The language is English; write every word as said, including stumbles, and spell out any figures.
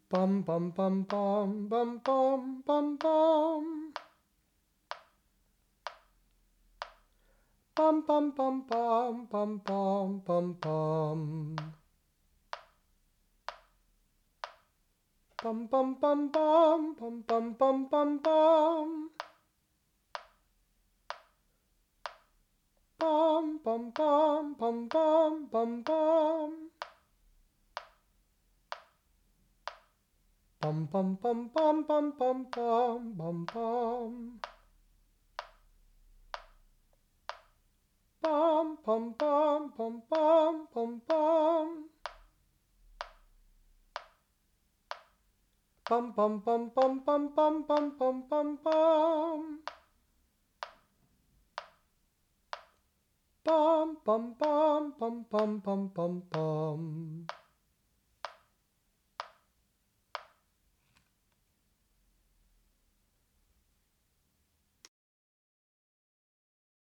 Bum bum bum bum bum bum bum bum. Bum bum bum bum bum bum bum bum. Bum bum bum bum bum bum bum bum bum. Bum bum bum bum bum bum bum. Bum bum bum bum bum bum bum bum bum. Bum bum bum bum bum bum bum. Bum bum bum bum bum bum bum bum bum bum. Bum bum bum bum bum bum bum bum.